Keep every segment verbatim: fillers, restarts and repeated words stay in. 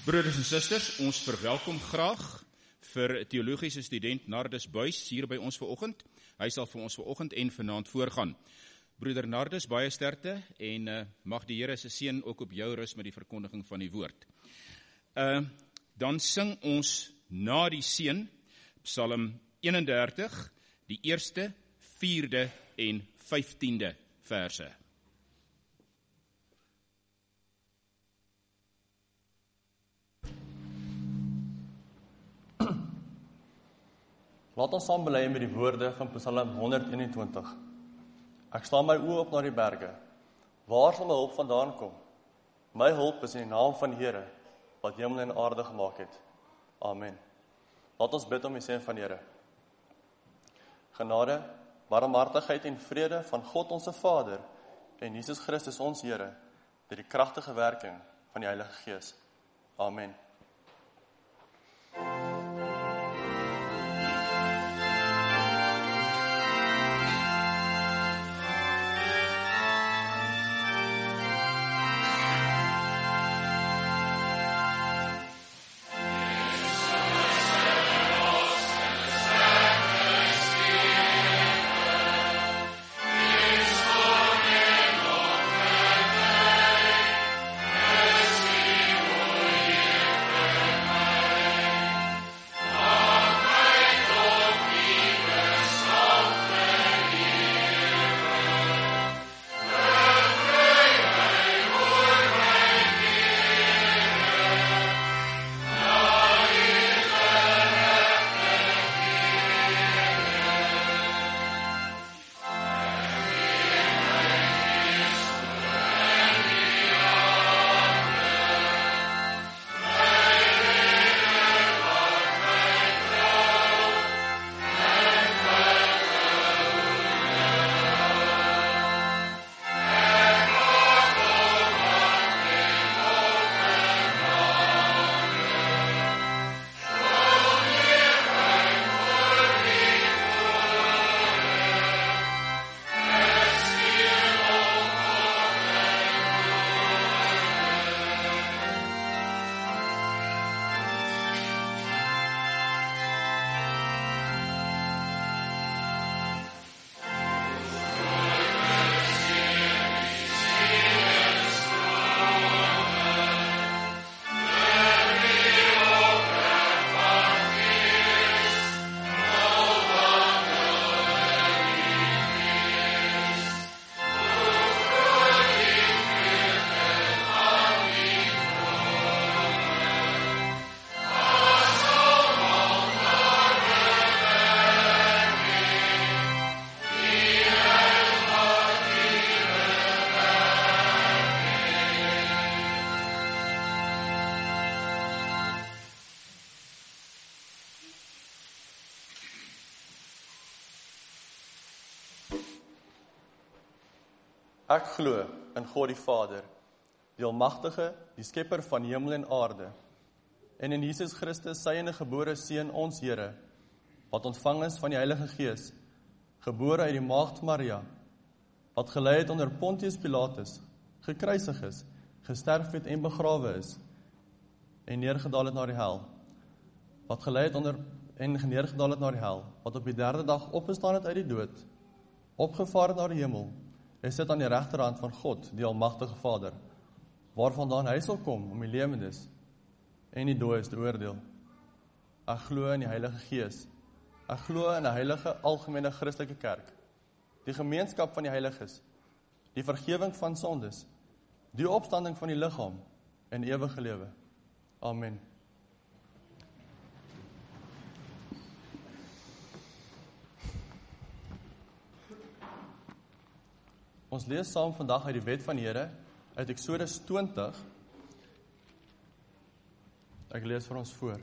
Broeders en susters, ons verwelkom graag vir teologiese student Nardus Buys hier by ons vanoggend. Hy sal vir ons vanoggend en vanaand voorgaan. Broeder Nardus, baie sterkte en uh, mag die Here se seën ook op jou rus met die verkondiging van die woord. Uh, dan sing ons na die seën Psalm eenendertig, die eerste, vierde en vyftiende verse. Laat ons saam bely met die woorde van Psalm honderdeenentwintig. Ek slaan my oë op na die berge. Waar sal my hulp vandaan kom? My hulp is in die naam van die Here, wat hemel en aarde gemaak het. Amen. Laat ons bid om die seën van die Here. Genade, barmhartigheid en vrede van God onze Vader en Jesus Christus ons Here, deur die kragtige werking van die Heilige Gees. Amen. Ek glo in God die Vader, die Almagtige, die Skepper van hemel en aarde, en in Jesus Christus, sy eniggebore Seun, ons Here, wat ontvang is van die Heilige Gees, gebore uit die Maagd Maria, wat gelei het onder Pontius Pilatus, gekruisig is, gesterf het en begrawe is, en neergedaal het na die hel, wat gelei het onder en neergedaal het na die hel, wat op die derde dag opgestaan het uit die dood, opgevaar het na die hemel, hy sit aan die regterhand van God, die Almagtige Vader, waarvandaan hy sal kom om die lewendes en die dooies te oordeel. Ek glo in die Heilige Gees. Ek glo in 'n heilige algemene Christelike kerk, die gemeenskap van die heiliges, die vergewing van sondes, die opstanding van die liggaam en ewige lewe. Amen. Ons lees saam vandag uit die wet van die Here, uit Eksodus twintig. Ek lees vir ons voor.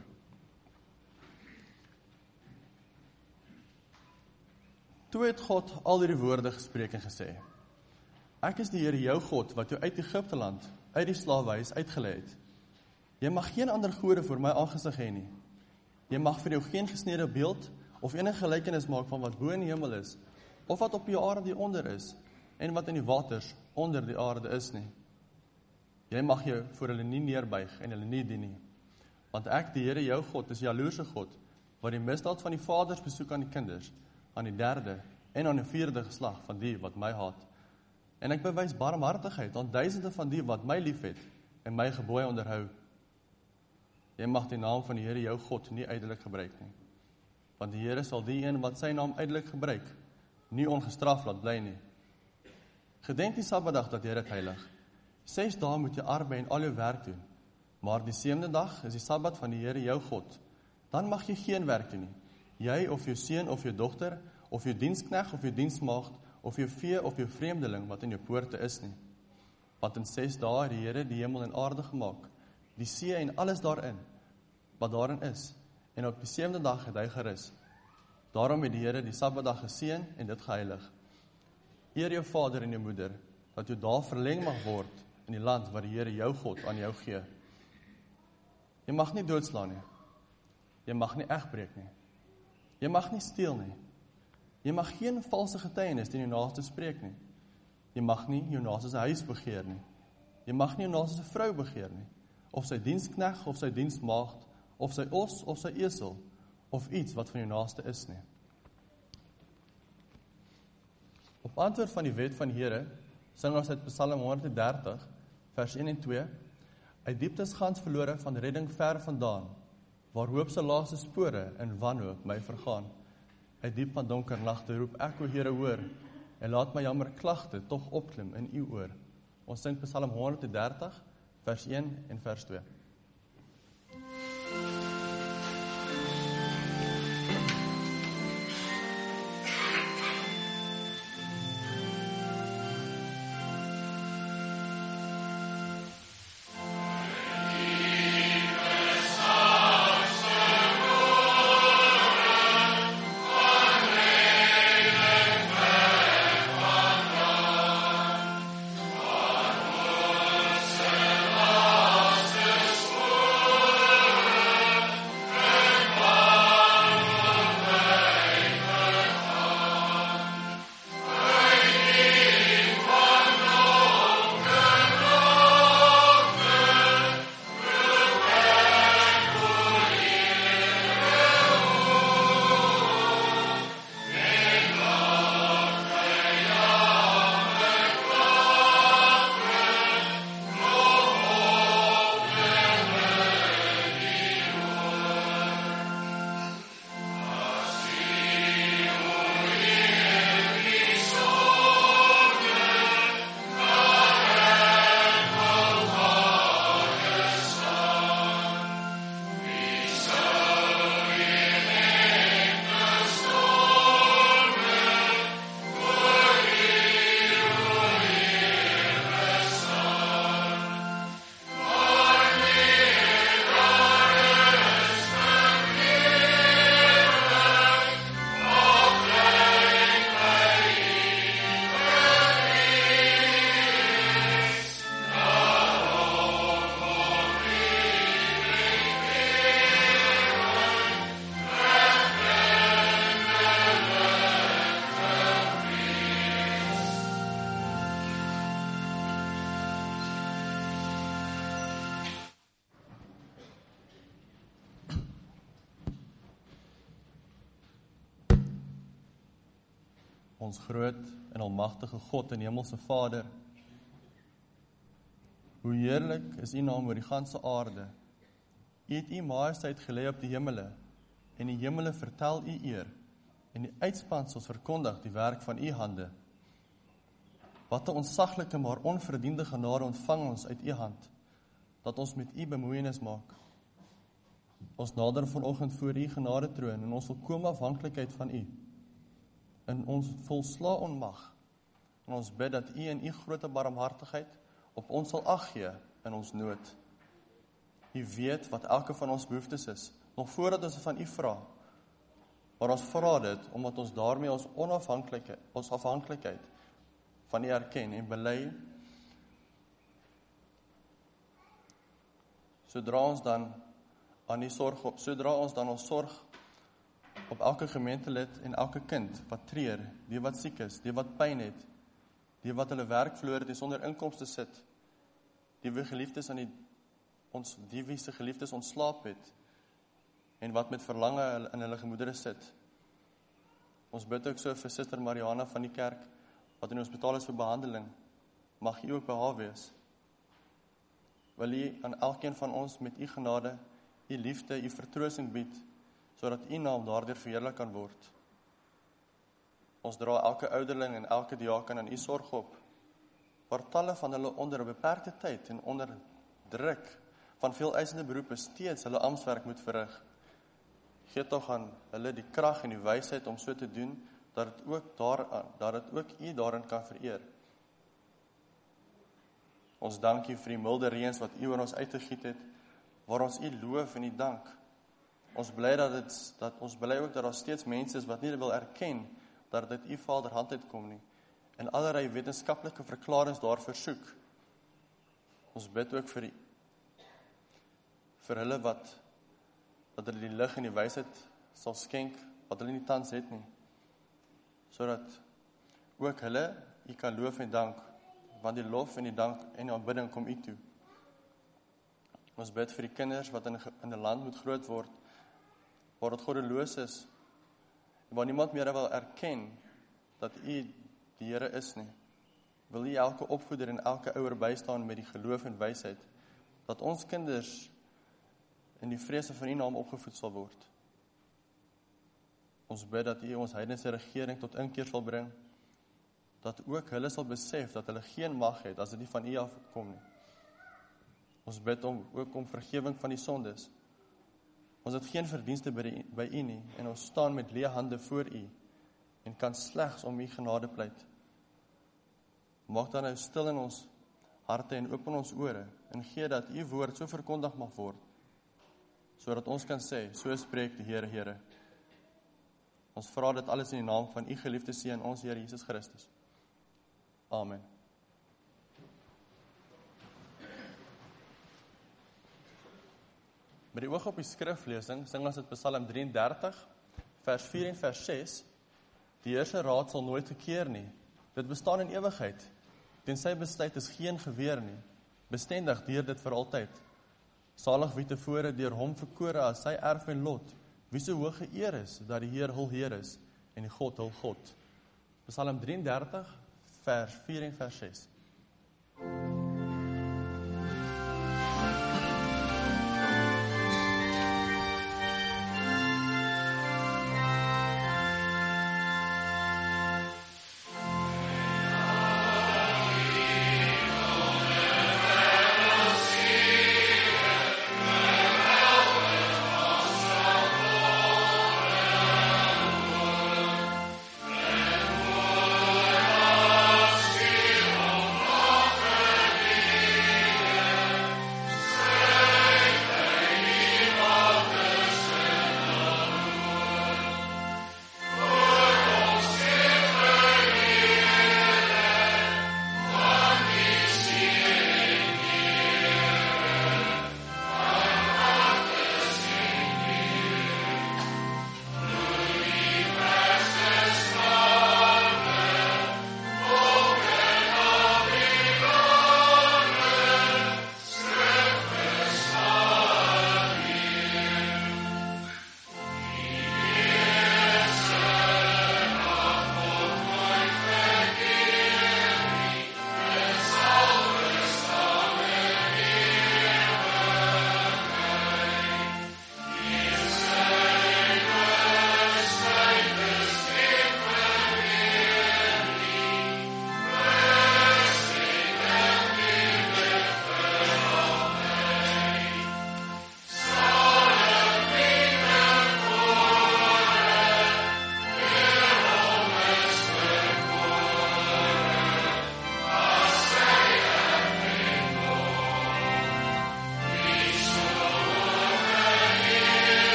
Toe het God al hierdie woorde gespreek en gesê, ek is die Here jou God, wat jou uit Egipte land, uit die slawehuis uitgelei het. Jy mag geen ander gode voor my aangesig hê nie. Jy mag vir jou geen gesnede beeld of enige gelykenis maak van wat bo in die hemel is, of wat op die aarde hieronder is, en wat in die waters onder die aarde is nie. Jy mag jou voor hulle nie neerbuig en hulle nie dien nie. Want ek, die Here jou God, is jaloerse God, wat die misdaad van die vaders besoek aan die kinders, aan die derde en aan die vierde geslag van die wat my haat. En ek bewys barmhartigheid aan duisende van die wat my liefhet en my gebooie onderhou. Jy mag die naam van die Here jou God nie ydelik gebruik nie. Want die Here sal die een wat sy naam ydelik gebruik, nie ongestraf laat bly nie. Gedenk die Sabbatdag dat jy dit heilig. Ses dae moet jy arbei en al jou werk doen. Maar die sewende dag is die Sabbat van die Here jou God. Dan mag jy geen werk doen nie. Jy of jou seun of jou dogter, of jou dienskneg of jou diensmaagd, of jou vee of jou vreemdeling wat in jou poorte is nie. Want in ses dae het die Here die hemel en aarde gemaak, die see en alles daarin, wat daarin is, en op die sewende dag het hy gerus. Daarom het die Here die Sabbatdag geseën en dit geheilig. Eer jou vader en jou moeder, dat jou dae verleng mag word in die land wat die Here jou God aan jou gee. Jy mag nie doodslaan nie. Jy mag nie egbreek nie. Jy mag nie steel nie. Jy mag geen valse getuienis teen jou naaste spreek nie. Jy mag nie jou naaste se huis begeer nie. Jy mag nie jou naaste se vrou begeer nie, of sy dienskneg, of sy diensmaagd, of sy os, of sy esel, of iets wat van jou naaste is nie. Op antwoord van die wet van die Here, sing ons uit Psalm honderddertig, vers een en twee, uit dieptes gans verlore van redding ver vandaan, waar hoop se laaste spore in wanhoop my vergaan. Uit diep van donker nagte roep ek o Here hoor, en laat my jammer klagte tog opklim in u oor. Ons sing Psalm honderddertig, vers een en vers twee. Ons groot en almagtige God en hemelse Vader, hoe heerlik is u naam oor die ganse aarde. U het u majesteit gelê op die hemele, en die hemele vertel u eer, en die uitspansels verkondig die werk van u hande. Wat 'n ontsaglike maar onverdiende genade ontvang ons uit u hand, dat ons met u bemoeienis maak. Ons nader vanoggend voor u genade troon, en ons volkome afhanklikheid van u, in ons volsla onmag, en ons bid dat u in u grote barmhartigheid op ons sal ag gee in ons nood. U weet wat elke van ons behoeftes is, nog voordat ons van u vra, maar ons vra dit, omdat ons daarmee ons onafhanklikheid, ons afhanklikheid van u erken en bely. Sodra ons dan aan die sorg, sodra ons dan ons sorg op elke gemeentelid en elke kind wat treur, die wat siek is, die wat pyn het, die wat hulle werk verloor het en sonder inkomste sit, die wie geliefdes aan die ons die wie se geliefdes ontslaap het, en wat met verlange in hulle gemoedere sit. Ons bid ook so vir Suster Mariana van die kerk, wat in die hospitaal is vir behandeling. Mag U ook by haar wees. Wil U aan elkeen van ons met U genade, U liefde, U vertroosting bied, sodat U naam daardeur verheerlik kan word. Ons dra elke ouderling en elke diaken aan U sorg op, waar talle van hulle onder 'n beperkte tyd en onder druk van veel eisende beroepe steeds hulle amptswerk moet verrig. Gee tog aan hulle die krag en die wysheid om so te doen, dat dit ook daaraan, dat dit ook U daarin kan vereer. Ons dank U vir die milde reëns wat U oor ons uitgegiet het, waar ons U loof en U dank. Ons bly dat dit dat ons bly ook dat daar steeds mense is wat nie wil erken dat dit U Vader hand uitkom nie, en allerlei wetenskaplike verklaringe daarvoor soek. Ons bid ook vir die, vir hulle wat dat hulle die lig en die wysheid sal skenk wat hulle nie tans het nie, sodat ook hulle U kan loof en dank, want die lof en die dank en die aanbidding kom U toe. Ons bid vir die kinders wat in 'n land moet groot word, waar dit goddeloos is, waar niemand meer wil erken dat U die Here is nie. Wil U elke opvoeder en elke ouer bystaan met die geloof en wysheid, dat ons kinders in die vrese van U naam opgevoed sal word. Ons bid dat U ons heidense regering tot inkeer sal bring, dat ook hulle sal besef dat hulle geen mag het as dit nie van U afkom nie. Ons bid om, ook om vergewing van die sondes. Ons het geen verdienste by, die, by U nie, en ons staan met leë hande voor U, en kan slegs om U genade pleit. Maak dan nou stil in ons harte en open ons ore, en gee dat U woord so verkondig mag word, sodat ons kan sê, so spreek die Here, Here. Ons vra dit alles in die naam van U geliefde Seun, ons Here Jesus Christus. Amen. Met die oog op die skriflesing, sing ons uit Psalm drie en dertig, vers vier en vers ses, die Heer se raad sal nooit gekeer nie, dit bestaan in ewigheid, ten sy besluit is geen geweer nie, bestendig duur dit vir altyd. Salig wie tevore deur hom verkore as sy erf en lot, wie so hoog geëer is, dat die Heer hul Heer is, en die God hul God. Psalm drie en dertig, vers vier en vers ses.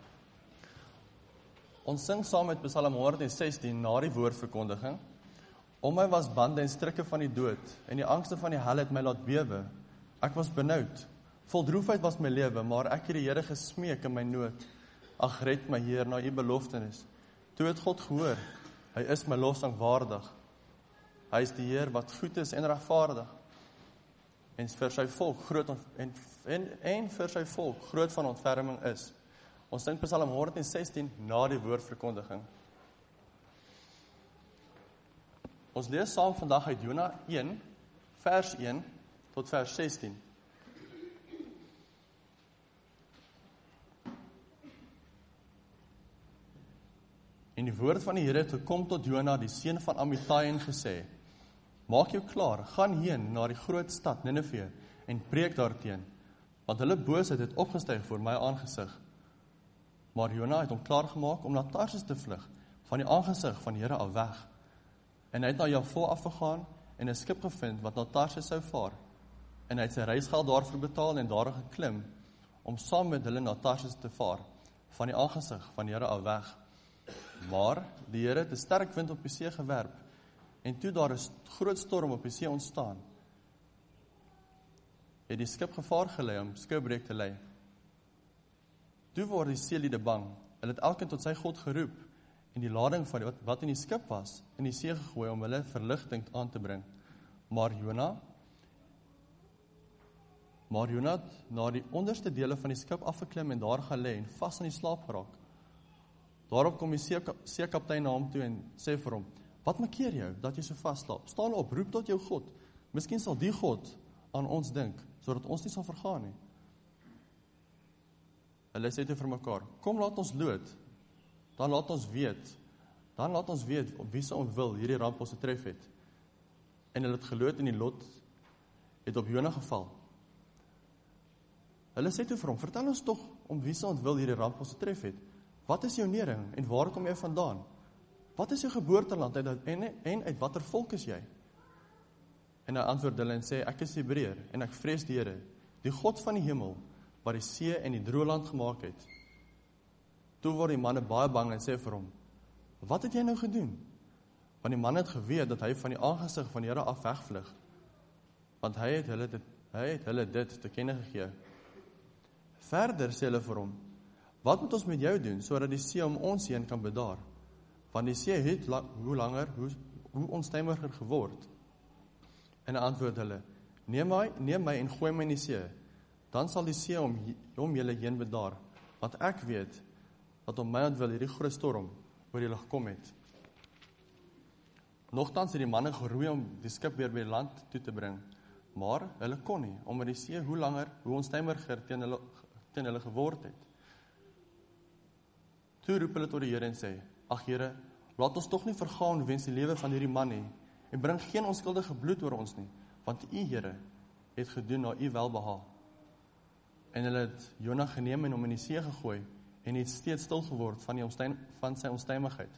Ons sing saam met Psalm honderd sestien na die woordverkondiging. Om my was bande en strikke van die dood, en die angste van die hel het my laat bewe. Ek was benoud, vol droefheid was my lewe, maar ek het die Here gesmeek in my nood. Ag, red my Heer, na u beloftenis. Toe het God gehoor, hy is my lofsang waardig. Hy is die Heer wat goed is en regvaardig. En vir sy volk groot en, en, en vir sy volk groot van ontferming is. Ons dink Psalm honderd sestien na die woordverkondiging. Ons lees saam vandag uit Jona een, vers een tot vers sestien. En die woord van die Here het gekom tot Jona, die seun van Amittai, en gesê: Maak jou klaar, gaan heen na die groot stad Nineve en preek daarteen, want hulle boosheid het opgestyg voor my aangesig. Maar Jona het hom klaargemaak om na Tarsis te vlug, van die aangesig van die Here af weg. En hy het na Jaffa afgegaan en 'n skip gevind wat na Tarsis sou vaar. En hy het sy reisgeld daarvoor betaal en daar geklim om saam met hulle na Tarsis te vaar, van die aangesig van die Here af weg. Maar die Here het 'n sterk wind op die see gewerp, en toe daar 'n groot storm op die see ontstaan, het die skip gevaar gelei om skipbreuk te ly. Toe word die seeliede bang, hulle het elkeen tot sy God geroep, en die lading van wat, wat in die skip was, in die see gegooi om hulle verligting aan te bring. Maar Jona, maar Jona het na die onderste dele van die skip afgeklim en daar gaan lê en vas in die slaap geraak. Daarop kom die seekaptein na hom toe en sê vir hom: Wat makeer jou, dat jy so vas slaap? Staan op, roep tot jou God. Miskien sal die God aan ons dink, sodat ons nie sal vergaan nie. Hulle sê toe vir mekaar: Kom, laat ons lood, dan laat ons weet, dan laat ons weet op wie se ontwil hierdie ramp ons getref het. En hulle het geloot en die lot het op Jona geval. Hulle sê toe vir hom: Vertel ons tog om wie se ontwil hierdie ramp ons getref het. Wat is jou nering en waar kom jy vandaan? Wat is jou geboorteland en, en uit watter volk is jy? En hy antwoord hulle en sê: Ek is Hebreër en ek vrees die Here, die God van die hemel, wat die see en die droë land gemaak het. Toe word die manne baie bang en sê vir hom: Wat het jy nou gedoen? Want die man het geweet dat hy van die aangesig van die Here af wegvlug, want hy het hulle dit, hy het hulle dit te kenne gegee. Verder sê hulle vir hom: Wat moet ons met jou doen, sodat die see om ons heen kan bedaar? Want die see het la, hoe langer, hoe, hoe onstuimiger geword. En hy antwoord hulle: Neem my, neem my en gooi my in die see, dan sal die see om, om julle heen bedaar, want ek weet dat om my ontwil hierdie groot storm oor julle gekom het. Nogtans het die manne geroei om die skip weer by land toe te bring, maar hulle kon nie, omdat die see hoe langer, hoe onstuimiger teen hulle, teen hulle geword het. Toe roep hulle tot die Here en sê: Ag Here, laat ons tog nie vergaan wens die lewe van hierdie man nie, en bring geen onskuldige bloed oor ons nie, want U, Here, het gedoen na U welbehaag. En hulle het Jona geneem en hom in die see gegooi, en het steeds stil geword van, die onstuim, van sy onstuimigheid.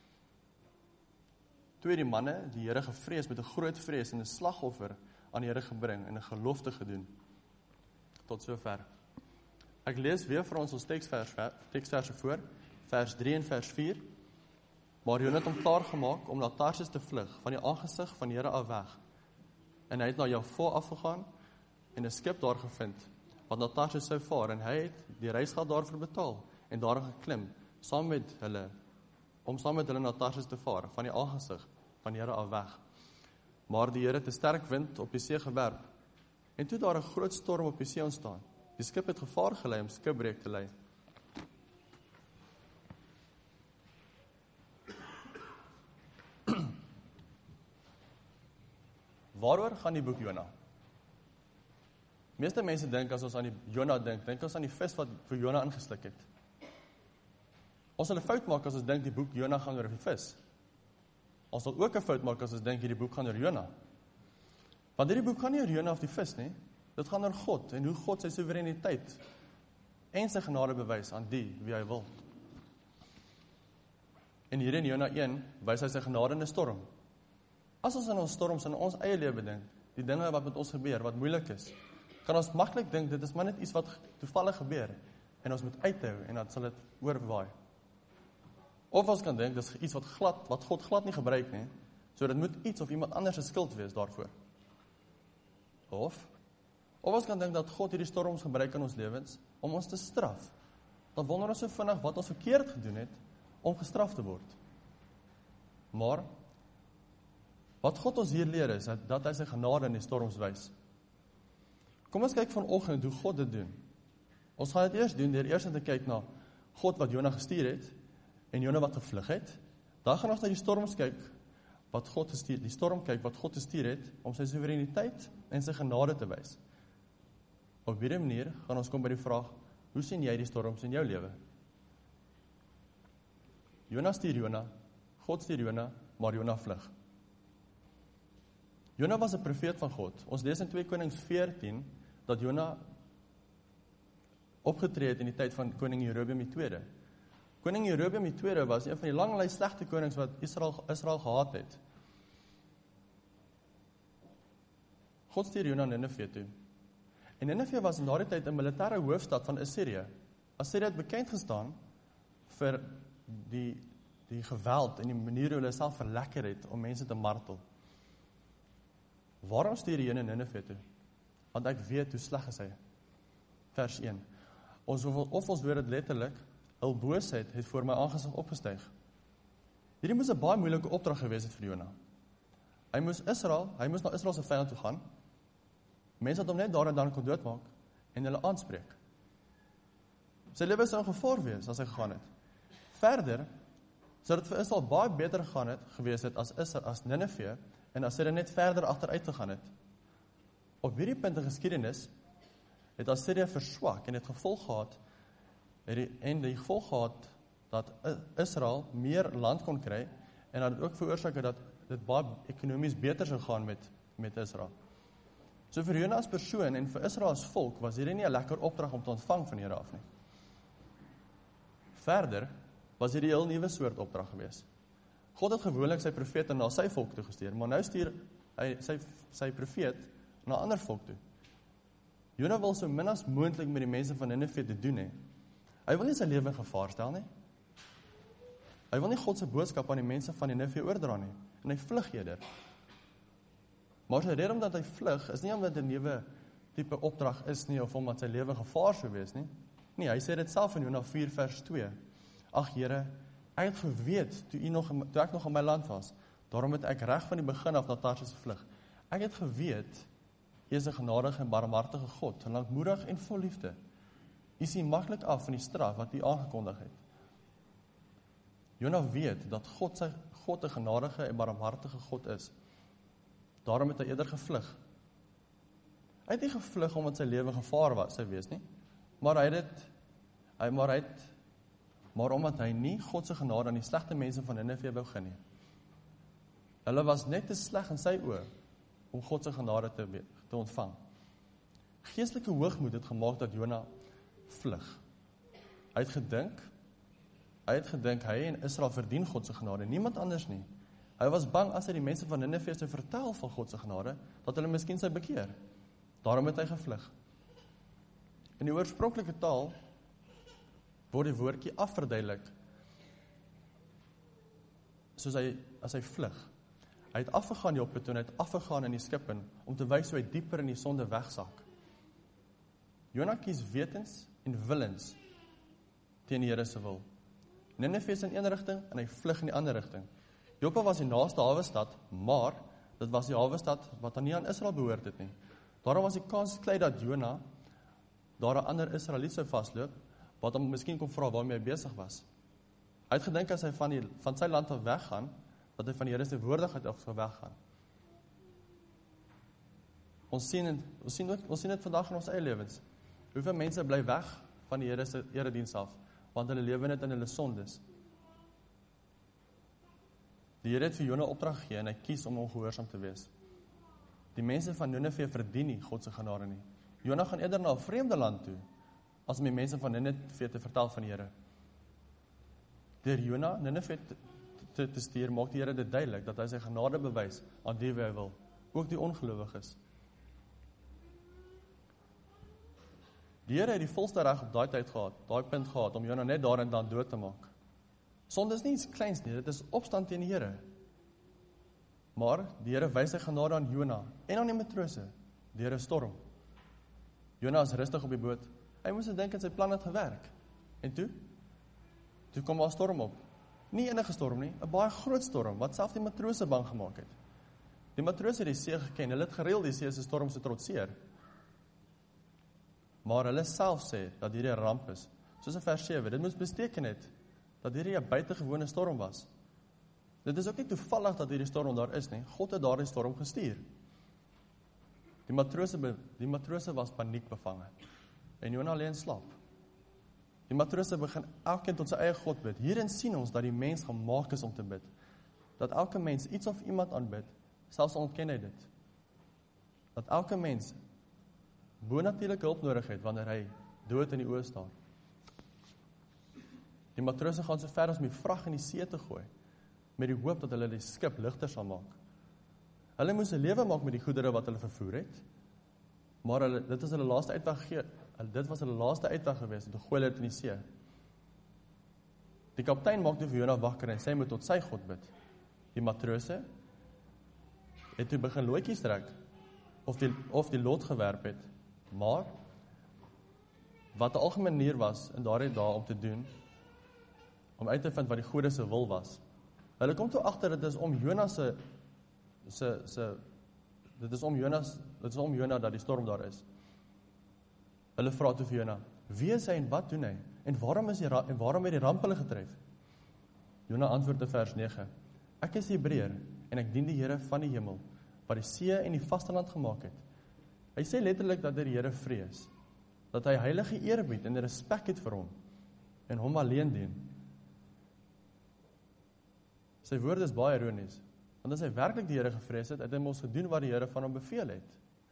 Toe het die manne die Here gevrees met 'n groot vrees en 'n slagoffer aan die Here gebring en 'n gelofte gedoen. Tot sover. Ek lees weer vir ons ons teksvers, teksverse voor, vers drie en vers vier. Maar Jona het hom klaargemaak om na Tarsis te vlug, van die aangesig van die Here af weg. En hy het na Jaffa afgegaan en 'n skip daar gevind, wat na Tarsis sou vaar, en hy het die reisgeld daarvoor betaal en daar geklim, saam met hulle, om saam met hulle na Tarsis te vaar, van die aangesig van die Here af weg. Maar die Here het 'n sterk wind op die see gewerp, en toe daar 'n groot storm op die see ontstaan. Die skip het gevaar gelei om skipbreuk te ly. Waaroor gaan die boek Jona? Meeste mense dink as ons aan die Jona dink, dink ons aan die vis wat vir Jona ingesluk het. Ons sal 'n fout maak as ons dink die boek Jona gaan oor die vis. Ons sal ook 'n fout maak as ons dink hierdie boek gaan oor Jona. Want hierdie boek gaan nie oor Jona of die vis nie. Dit gaan oor God en hoe God sy soewereiniteit en sy genade bewys aan die wie hy wil. En hier in Jona een wys hy sy genade in 'n storm. As ons in ons storms in ons eie lewe dink, die dinge wat met ons gebeur, wat moeilik is, kan ons maklik dink dit is maar net iets wat toevallig gebeur en ons moet uithou en dan sal dit oorwaai. Of ons kan dink dis iets wat glad, wat God glad nie gebruik nie, So dit moet iets of iemand anders se skuld wees daarvoor. Of, of ons kan dink dat God hierdie storms gebruik in ons lewens om ons te straf. Dan wonder ons so vinnig wat ons verkeerd gedoen het om gestraf te word. Maar wat God ons hier leer is dat hy sy genade in die storms wys. Kom ons kyk vanoggend hoe God dit doen. Ons gaan dit eers doen deur eers te kyk na God wat Jona gestuur het en Jona wat gevlug het. Dan gaan ons na die storms kyk wat God gestuur, die storm kyk wat God gestuur het om sy soewereiniteit en sy genade te wys. Op hierdie manier gaan ons kom by die vraag, hoe sien jy die storms in jou lewe? Jona stuur Jona, God stuur Jona, maar Jona vlug. Jona was 'n profeet van God. Ons lees in twee Konings veertien dat Jona opgetree het in die tyd van koning Jerobeam die tweede. Koning Jerobeam die tweede was een van die langlei slegte konings wat Israel, Israel gehad het. God stuur Jona na Nineve toe. En Nineve was in daardie tyd 'n militêre hoofstad van Assirië. Assirië het bekend gestaan vir die, die geweld en die manier hoe hulle self verlekker het om mense te martel. Waarom stuur jy na Nineve toe? Want ek weet hoe sleg is hy. Vers een. Ons, of ons weet dit letterlik, hul boosheid het voor my aangesig opgestyg. Hierdie moes 'n baie moeilike opdrag gewees het vir Jona. Hy moes Israel, hy moes na Israel se vyand toe gaan. Mense het hom net daar en dan kon doodmaak en hulle aanspreek. Sy lewe sou in gevaar wees as hy gegaan het. Verder sou dit vir Israel baie beter gegaan het gewees het as Israel as Nineve en as hy net verder agteruit gegaan het. Op hierdie punt in geskiedenis het Assirië verswak en het gevolg gehad het die, en die gevolg gehad dat Israel meer land kon kry en dat dit ook veroorsaak het dat dit baie ekonomies beter sou gaan met, met Israel. So vir Jona as persoon en vir Israel as volk was hierdie nie 'n lekker opdrag om te ontvang van Here af nie. Verder was hierdie 'n heel nuwe soort opdrag gewees. God het gewoonlik sy profete na sy volk toe gestuur, maar nou stuur hy sy, sy profeet na 'n ander volk toe. Jona wil so min as moontlik met die mense van Nineve te doen hê. Hy wil nie sy lewe in gevaar stel nie. Hy wil nie God se boodskap aan die mense van Nineve oordra nie, en hy vlug eerder. Maar sy rede omdat hy vlug is nie omdat dit 'n nuwe tipe opdrag is nie of omdat sy lewe in gevaar sou wees nie. Nee, hy sê dit self in Jona vier vers twee. Ag Here, ek het geweet toe u nog toe ek nog in my land was, daarom het ek reg van die begin af na Tarsis gevlug. Ek het geweet U is 'n genadige en barmhartige God, lankmoedig en vol liefde. U sien maklik af van die straf wat U aangekondig het. Jona weet dat God sy God 'n genadige en barmhartige God is. Daarom het hy eerder gevlug. Hy het nie gevlug omdat sy lewe gevaar was, sou wees nie, maar hy het hy maar hy het maar omdat hy nie God se genade aan die slegte mense van Nineve wou gee nie. Hulle was net te sleg in sy oë om God se genade te, te ontvang. Geestelike hoogmoed het gemaak dat Jona vlug. Hy het gedink, hy het gedink, hy en Israel verdien God se genade, niemand anders nie. Hy was bang as hy die mense van Nineve sou vertel van God se genade, dat hulle miskien sou bekeer. Daarom het hy gevlug. In die oorspronklike taal word die woordjie afverduidelik, soos hy, as hy vlug. Hy het afgegaan die op het, en hy het afgegaan in die skip in, om te wys hoe hy dieper in die sonde wegsak. Jona kies wetens en willens teen die Here se wil. Nineve is in een rigting, en hy vlug in die ander rigting. Joppa was die naaste hawestad, maar dit was die hawestad wat aan nie aan Israel behoort het nie. Daarom was die kans klein dat Jona daar 'n ander Israeliet sou vasloop, wat hom miskien kon vra waarmee hy besig was. Hy het gedink as hy van, die, van sy land af weggaan, dat hy van die Here se woordigheid af sou weggaan. Ons sien, ons sien, ons sien dit vandag in ons eie lewens. Hoeveel mense bly weg van die Here se erediens af, want hulle lewe net in hulle sondes. Die Here het vir Jona opdrag gegee en hy kies om ongehoorsaam te wees. Die mense van Nineve verdien nie God se genade nie. Jona gaan eerder na 'n vreemde land toe, as om die mense van Nineve te vertel van die Here. Deur Jona Nineve te, te, te stuur, maak die Here dit duidelik, dat hy sy genade bewys aan die wie hy wil, ook die ongelowiges. Die Here het die volste reg op daai tyd gehad, daai punt gehad, om Jona net daar en dan dood te maak. Sonde is nie iets kleins nie, dit is opstand teen die Here. Maar die Here wys sy genade aan Jona en aan die matrose deur 'n storm. Jona is rustig op die boot. Hy moes dink en sy plan het gewerk. En toe? Toe kom daar 'n storm op. Nie enige storm nie, 'n baie groot storm wat self die matrose bang gemaak het. Die matrose het die see geken, hulle het gereeld die see se storms te trotseer. Maar hulle self sê dat hierdie 'n ramp is. Soos in vers sewe, dit moes beteken het dat hierdie 'n buitengewone storm was. Dit is ook nie toevallig dat hierdie storm daar is nie. God het daardie storm gestuur. Die matrose, die matrose was paniekbevange. En Jona lê in slaap. Die matrose begin elkeen tot sy eie God bid. Hierin sien ons dat die mens gemaak is om te bid. Dat elke mens iets of iemand aanbid, selfs ontken hy dit. Dat elke mens bonatuurlike hulp nodig het wanneer hy dood in die oë staan. Die matrose gaan so ver as om die vrag in die see te gooi, met die hoop dat hulle die skip ligter sal maak. Hulle moes 'n lewe maak met die goedere wat hulle vervoer het, maar hulle, dit was hulle laaste uitweg gee, dit was hulle laaste uitweg geweest, om te gooi hulle dit in die see. Die kaptein maak toe vir Jona wakker en sê moet tot sy God bid. Die matrose het toe begin loetjies trek, of die, of die lot gewerp het, maar wat 'n algemene manier was in daardie dae om te doen, om uit te vind wat die Gode se wil was. Hulle kom toe agter dit is om Jona se se se dit is om Jonas, dit is om Jona dat die storm daar is. Hulle vra toe vir Jona, wie is hy en wat doen hy? En waarom is die en waarom het die ramp hulle getref? Jona antwoord in vers nege: Ek is Hebreër en ek dien die Here van die hemel, wat die see en die vasteland gemaak het. Hy sê letterlik dat hy die Here vrees, dat hy heilige eerbied en respek het vir hom en hom alleen dien. Sy woord is baie ironies, want as hy werklik die Here gevrees het, het hy mos gedoen wat die Here van hom beveel het.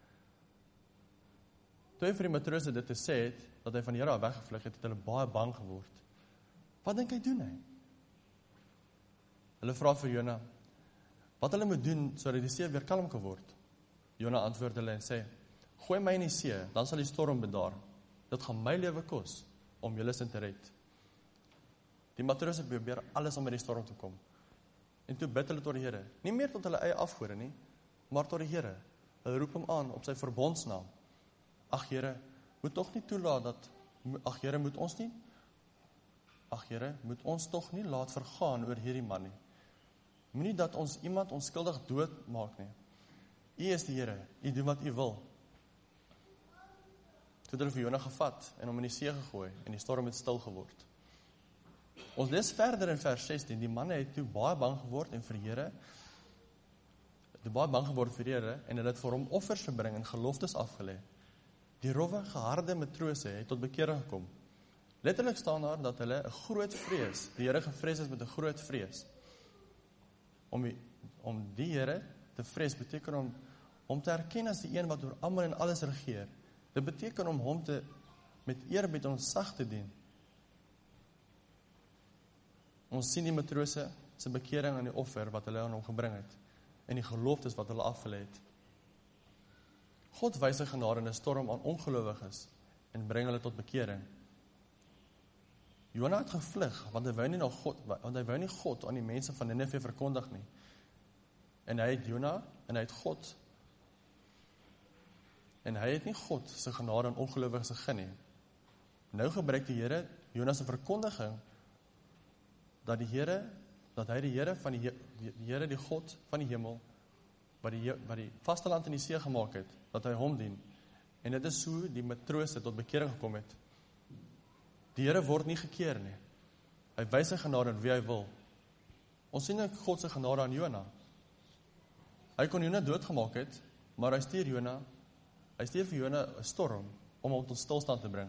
Toe hy vir die matrose dit te sê het, dat hy van die Here af weggevlug het, het hulle baie bang geword. Wat dink hy doen hy? Hulle vra vir Jona, wat hulle moet doen, sodat die see weer kalm kan word. Jona antwoord hulle en sê, gooi my in die see, dan sal die storm bedaar. Dit gaan my lewe kos, om julle sin te red. Die matrose probeer alles om met die storm te kom. En toe bid hulle tot die Here, nie meer tot hulle eie afgode nie, maar tot die Here. Hulle roep hom aan op sy verbondsnaam. Ag Here, moet tog nie toelaat dat, ag Here, moet ons nie, ag Here, moet ons tog nie laat vergaan oor hierdie man nie. Moenie dat ons iemand onskuldig dood maak nie. U is die Here, u doen wat u wil. Toe het hulle vir Jona gevat en hom in die see gegooi en die storm het stil geword. Ons lees verder in vers sestien, die manne het toe baie bang geword en vir die Here, het baie bang geword vir die Here en hulle het vir hom offers gebring en geloftes afgelê. Die rowwe, geharde matrose het tot bekering gekom. Letterlik staan daar dat hulle 'n groot vrees, die Here gevrees het met 'n groot vrees. Om die, om die Here te vrees beteken om, om te erken as die een wat oor almal en alles regeer. Dit beteken om hom te, met eerbied en ontzag te dien. Ons sien die matrose se bekering aan die offer wat hulle aan hom gebring het, en die geloftes wat hulle afgelê het. God wys sy genade in 'n storm aan ongelowiges en bring hulle tot bekering. Jona het gevlug, want hy wou nie, God, want hy wou nie God aan die mense van Nineve verkondig nie. En hy het Jona, en hy het God, en hy het nie God sy genade aan ongelowiges gegee nie. Nou gebruik die Here Jona se verkondiging, dat die Here, dat hy die Here van die, die, die Here, die God van die hemel, wat die, wat die vasteland in die see gemaak het, dat hy hom dien. En dit is hoe die matrose tot bekering gekom het. Die Here word nie gekeer nie. Hy wys sy genade aan wie hy wil. Ons sien ook God se genade aan Jona. Hy kon Jona doodgemaak het, maar hy stuur Jona, hy stuur vir Jona 'n storm om hom tot stilstand te bring.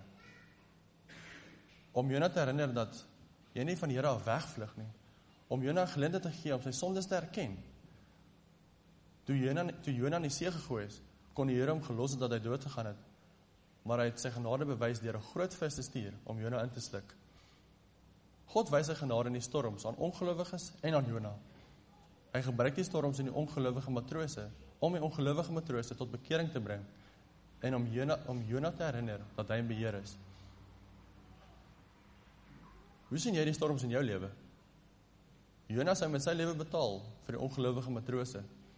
Om Jona te herinner dat jy nie van die Here af wegvlug nie. Om Jona geleentheid te gee om sy sondes te erken. Toe Jona, toe Jona in die see gegooi is, kon die Here hom gelos het dat hy dood gegaan het. Maar hy het sy genade bewys deur 'n groot vis te stuur om Jona in te sluk. God wys sy genade in die storms aan ongelowiges en aan Jona. Hy gebruik die storms in die ongelowige matrose om die ongelowige matrose tot bekering te bring en om Jona, om Jona te herinner dat hy in beheer is. Hoe sien jy die storms in jou lewe? Jona sou met sy lewe betaal vir die ongelowige matrose.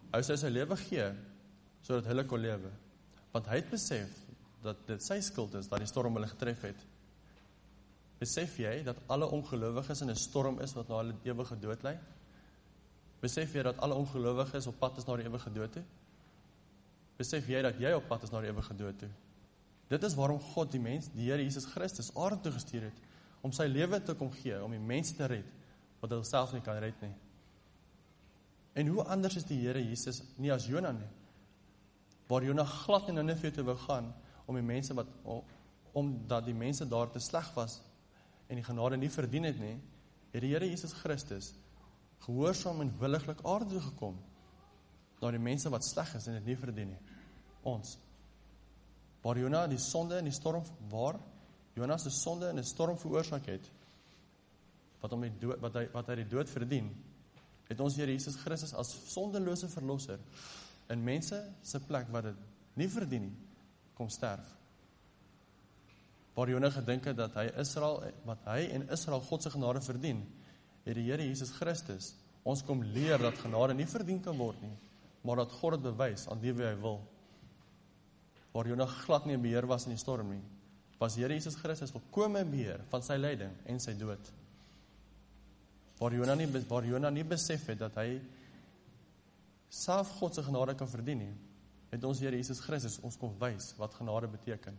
Hy sou sy lewe gee, sodat hulle kon lewe. Want hy het besef, dat dit sy skuld is, dat die storm hulle getref het. Besef jy, dat alle ongelowiges in 'n storm is, wat na hulle ewige dood lei? Besef jy, dat alle ongelowiges op pad is na die ewige dood toe? Besef jy, dat jy op pad is na die ewige dood toe? Dit is waarom God die mens, die Here Jesus Christus, aarde toe gestuur het, om sy lewe te kom gee, om die mense te red, wat hy self nie kan red nie. En hoe anders is die Here Jesus nie as Jona nie? Waar Jona glad nie na Ninive toe wou gaan, om die mense wat, om, omdat die mense daar te sleg was, en die genade nie verdien het nie, het die Here Jesus Christus gehoorsaam en williglik aarde toe gekom, na die mense wat sleg is en het nie verdien nie. Ons. Waar Jona die sonde in die storm, waar Jonas die sonde in die storm veroorsaak het, wat, om die dood, wat, hy, wat hy die dood verdien, het ons Here Jesus Christus as sondelose verlosser in mense se plek wat dit nie verdien nie, kom sterf. Waar Jona gedink het dat hy Israel, wat hy en Israel God se genade verdien, het die Here Jesus Christus ons kom leer dat genade nie verdien kan word nie, maar dat God het bewys aan die wie hy wil. Waar Jona glad nie in beheer was in die storm nie, was Here Jesus Christus volkome in beheer van sy lyding en sy dood. Waar Jona nie, waar Jona nie besef het dat hy self God se genade kan verdien nie, het ons Here Jesus Christus ons kom wys wat genade beteken.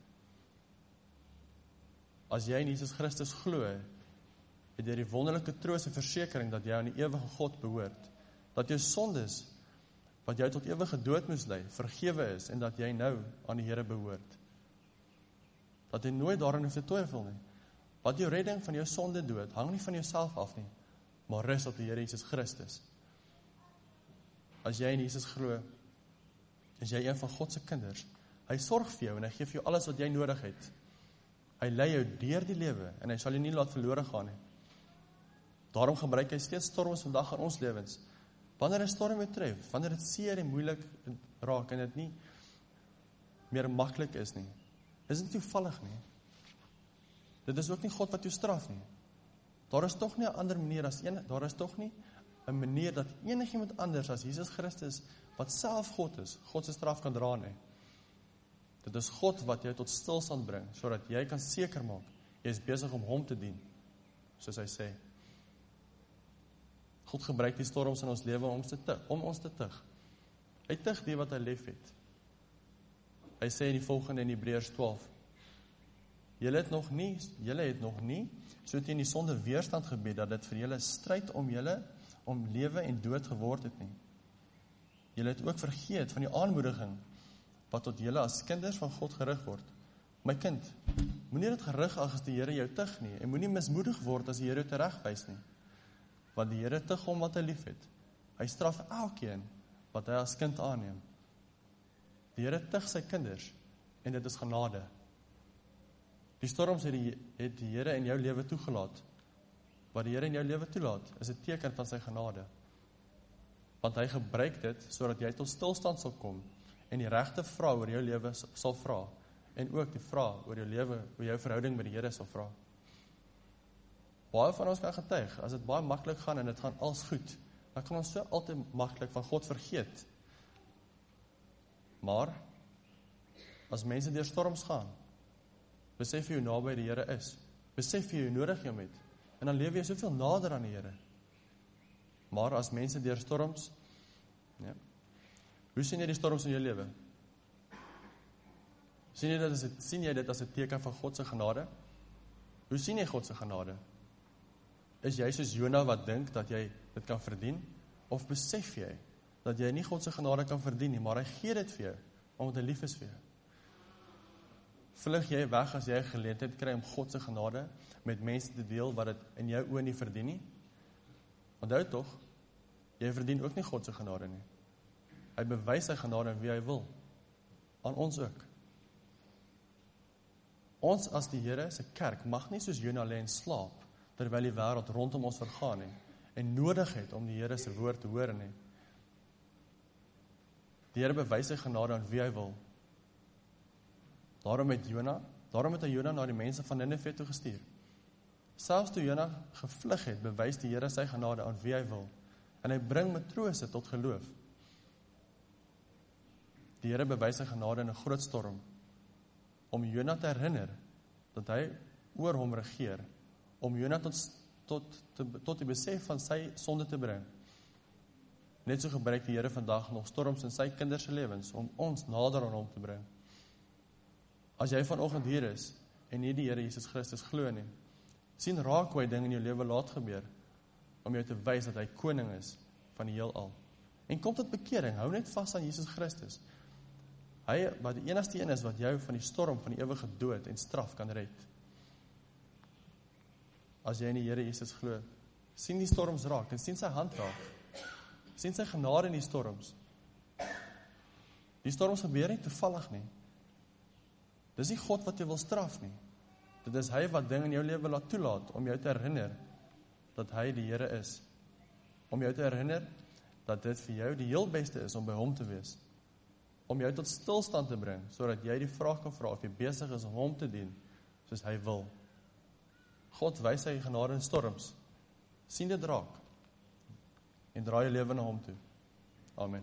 As jy in Jesus Christus glo, het jy die wonderlike troos en versekering dat jy aan die ewige God behoort, dat jou sondes, wat jou tot ewige dood moes lei, vergewe is, en dat jy nou aan die Here behoort. Dat jy nooit daarin hoef te twyfel nie. Wat jou redding van jou sonde dood, hang nie van jouself af nie, maar rus op die Here Jesus Christus. As jy in Jesus glo, is jy een van God se kinders. Hy sorg vir jou en hy gee vir jou alles wat jy nodig het. Hy lei jou deur die lewe en hy sal jou nie laat verlore gaan nie. Daarom gebruik hy steeds storms vandag in ons lewens. Wanneer 'n storm jou tref, wanneer dit seer en moeilik raak en dit nie meer maklik is nie, is dit toevallig nie. Dit is ook nie God wat jou straf nie. Daar is tog nie 'n ander manier as een, daar is tog nie 'n manier dat enigiemand anders as Jesus Christus, wat self God is, God se straf kan dra nie. Dit is God wat jou tot stilstand bring, sodat jy kan seker maak, jy is besig om hom te dien, soos hy sê. God gebruik die storms in ons lewe om ons te tig, om ons te tig. Hy tig die wat hy lief het. Hy sê in die volgende in Hebreërs twaalf, Julle het nog nie, julle het nog nie, so teen die sonde weerstand gebied, dat dit vir julle stryd om julle, om lewe en dood geword het nie. Julle het ook vergeet van die aanmoediging, wat tot julle as kinders van God gerig word. My kind, moenie dit gerig ag as die Here jou tig nie, en moenie mismoedig word as die Here jou teregwys nie. Want die Here tig hom wat hy lief het. Hy straf elkeen wat hy as kind aanneem. Die Here tig sy kinders, en dit is genade. Die storms het die, het die Here in jou lewe toegelaat. Wat die Here in jou lewe toelaat, is 'n teken van sy genade. Want hy gebruik dit, sodat jy tot stilstand sal kom, en die regte vrae oor jou lewe sal vra, en ook die vrae oor jou lewe, oor jou verhouding met die Here sal vra. Baie van ons kan getuig, as dit baie maklik gaan, en dit gaan alles goed, dan kan ons so altyd maklik van God vergeet. Maar, as mense deur storms gaan, besef jy hoe naby die Here is, besef jy hoe nodig jy hom het, en dan leef jy soveel nader aan die Here. Maar as mense deur storms, ja, hoe sien jy die storms in jou lewe? Sien jy dit as 'n sien jy dit as 'n teken van God se genade? Hoe sien jy God se genade? Is jy soos Jona wat dink dat jy dit kan verdien? Of besef jy dat jy nie God se genade kan verdien nie, maar hy gee dit vir jou, omdat hy lief is vir jou? Vlug jy weg as jy 'n geleentheid kry om God se genade met mense te deel wat dit in jou oë nie verdien nie? Onthou tog, jy verdien ook nie God se genade nie. Hy bewys sy genade aan wie hy wil, aan ons ook. Ons as die Here se kerk mag nie soos Jona lê en slaap, terwyl die wêreld rondom ons vergaan nie, en nodig het om die Here se woord te hoor nie. Die Here bewys sy genade aan wie hy wil. Daarom het Jona, daarom het hy Jona na die mense van Ninive toe gestuur. Selfs toe Jona gevlug het, bewys die Here sy genade aan wie hy wil, en hy bring matrose tot geloof. Die Here bewys sy genade in 'n groot storm, om Jona te herinner, dat hy oor hom regeer, om Jona tot, tot, tot, tot die besef van sy sonde te bring. Net so gebruik die Here vandag nog storms in sy kinders se lewens, om ons nader aan hom te bring. As jy vanoggend hier is, en nie die Here Jesus Christus glo nie, sien raak hoe hy ding in jou lewe laat gebeur, om jou te wys dat hy koning is van die heelal. En kom tot bekering, hou net vas aan Jesus Christus. Hy wat die enigste een is wat jou van die storm van die ewige dood en straf kan red. As jy in die Here Jesus glo, sien die storms raak en sien sy hand raak. Sien sy genade in die storms. Die storms gebeur nie toevallig nie. Dis nie God wat jou wil straf nie. Dit is hy wat ding in jou lewe laat toelaat om jou te herinner dat hy die Here is. Om jou te herinner dat dit vir jou die heel beste is om by hom te wees. Om jou tot stilstand te bring, sodat jy die vraag kan vra of jy besig is om hom te dien, soos hy wil. God wys sy genade in storms. Sien dit raak. En draai jou lewe na hom toe. Amen.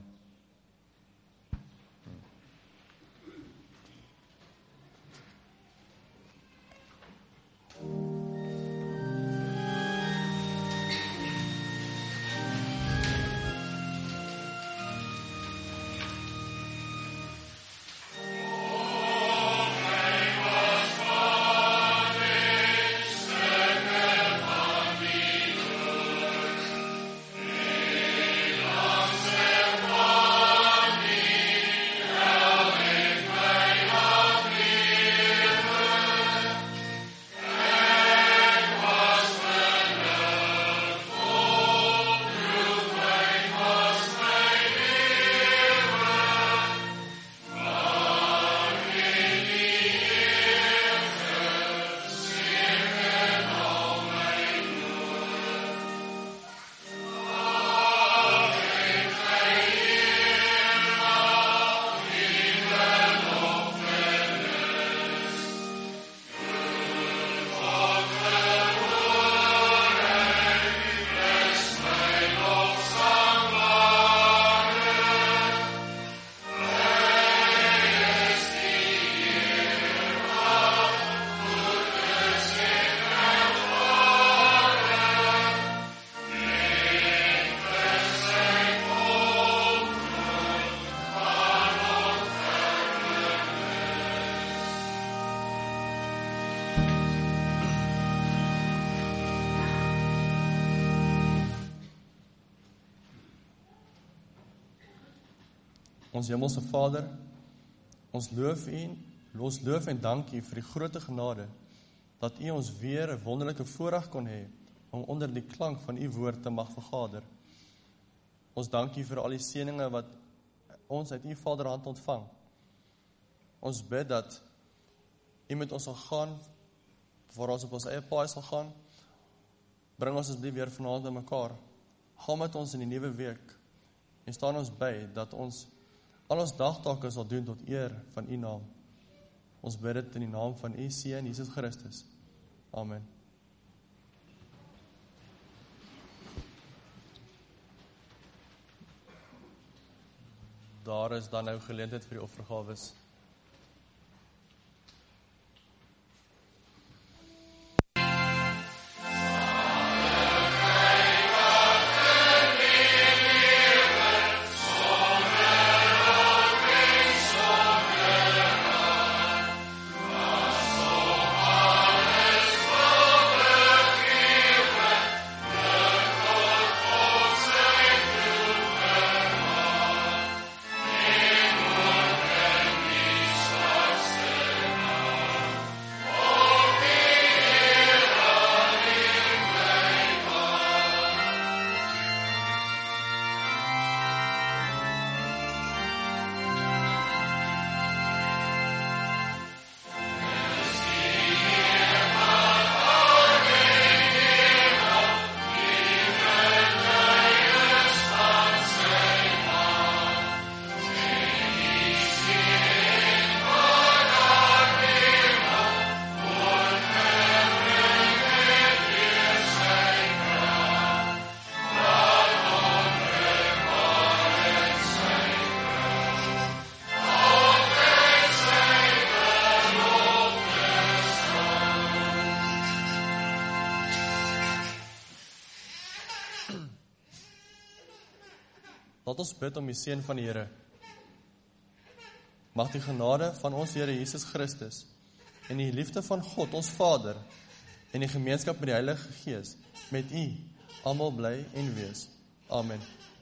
Ons hemelse Vader, ons loof U, ons loof en dank U vir die groot genade, dat U ons weer 'n wonderlike voorreg kon hê, om onder die klank van U woord te mag vergader. Ons dank U vir al die seëninge wat ons uit U Vaderhand ontvang. Ons bid dat U met ons sal gaan, voor ons op ons eie paai sal gaan, bring ons asseblief weer vanaand by mekaar, gaan met ons in die nuwe week, en staan ons by, dat ons al ons dagtake sal doen tot eer van U naam. Ons bid dit in die naam van U Seun, Jesus Christus. Amen. Daar is dan nou geleentheid vir die offergawes. Amen. Laat ons bid om die seën van die Here. Mag die genade van ons Here Jesus Christus en die liefde van God, ons Vader, en die gemeenskap met die Heilige Gees, met u almal bly en wees. Amen.